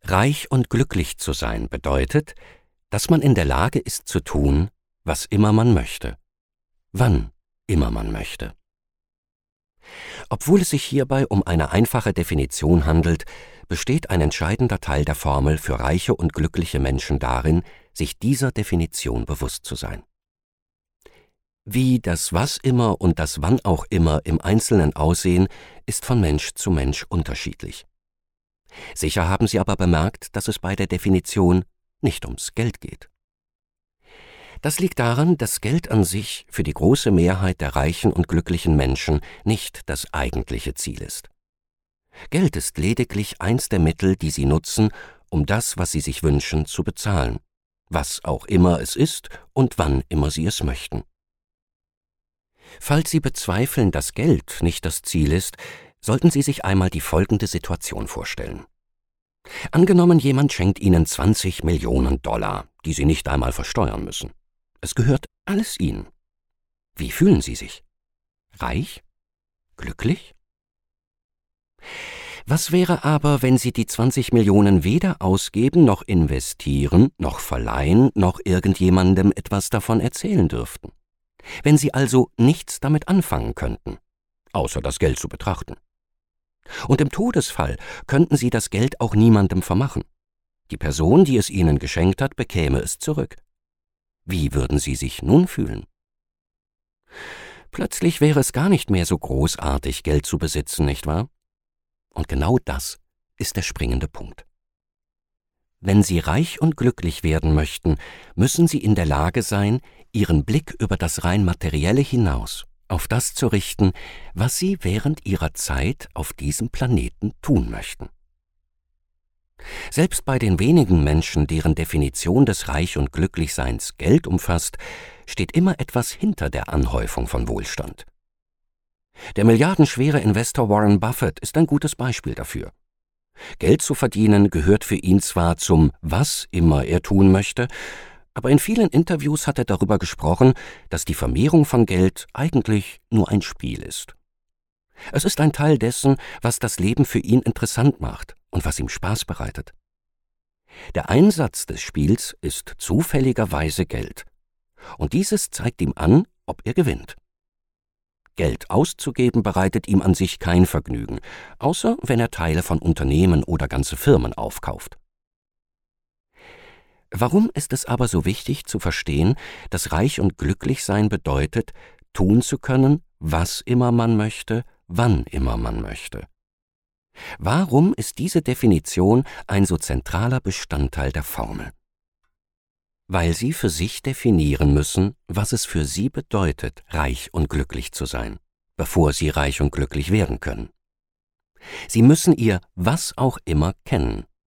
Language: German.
Reich und glücklich zu sein bedeutet, dass man in der Lage ist zu tun, was immer man möchte, wann immer man möchte. Obwohl es sich hierbei um eine einfache Definition handelt, besteht ein entscheidender Teil der Formel für reiche und glückliche Menschen darin, sich dieser Definition bewusst zu sein. Wie das Was immer und das Wann auch immer im Einzelnen aussehen, ist von Mensch zu Mensch unterschiedlich. Sicher haben Sie aber bemerkt, dass es bei der Definition nicht ums Geld geht. Das liegt daran, dass Geld an sich für die große Mehrheit der reichen und glücklichen Menschen nicht das eigentliche Ziel ist. Geld ist lediglich eins der Mittel, die sie nutzen, um das, was sie sich wünschen, zu bezahlen, was auch immer es ist und wann immer sie es möchten. Falls Sie bezweifeln, dass Geld nicht das Ziel ist, sollten Sie sich einmal die folgende Situation vorstellen. Angenommen, jemand schenkt Ihnen 20 Millionen $, die Sie nicht einmal versteuern müssen. Es gehört alles Ihnen. Wie fühlen Sie sich? Reich? Glücklich? Was wäre aber, wenn Sie die 20 Millionen weder ausgeben, noch investieren, noch verleihen, noch irgendjemandem etwas davon erzählen dürften? Wenn Sie also nichts damit anfangen könnten, außer das Geld zu betrachten. Und im Todesfall könnten Sie das Geld auch niemandem vermachen. Die Person, die es Ihnen geschenkt hat, bekäme es zurück. Wie würden Sie sich nun fühlen? Plötzlich wäre es gar nicht mehr so großartig, Geld zu besitzen, nicht wahr? Und genau das ist der springende Punkt. Wenn Sie reich und glücklich werden möchten, müssen Sie in der Lage sein, Ihren Blick über das rein Materielle hinaus auf das zu richten, was Sie während Ihrer Zeit auf diesem Planeten tun möchten. Selbst bei den wenigen Menschen, deren Definition des Reich- und Glücklichseins Geld umfasst, steht immer etwas hinter der Anhäufung von Wohlstand. Der milliardenschwere Investor Warren Buffett ist ein gutes Beispiel dafür. Geld zu verdienen gehört für ihn zwar zum was immer er tun möchte, aber in vielen Interviews hat er darüber gesprochen, dass die Vermehrung von Geld eigentlich nur ein Spiel ist. Es ist ein Teil dessen, was das Leben für ihn interessant macht und was ihm Spaß bereitet. Der Einsatz des Spiels ist zufälligerweise Geld, und dieses zeigt ihm an, ob er gewinnt. Geld auszugeben bereitet ihm an sich kein Vergnügen, außer wenn er Teile von Unternehmen oder ganze Firmen aufkauft. Warum ist es aber so wichtig zu verstehen, dass reich und glücklich sein bedeutet, tun zu können, was immer man möchte, wann immer man möchte? Warum ist diese Definition ein so zentraler Bestandteil der Formel? Weil Sie für sich definieren müssen, was es für Sie bedeutet, reich und glücklich zu sein, bevor Sie reich und glücklich werden können. Sie müssen Ihr was auch immer kennen.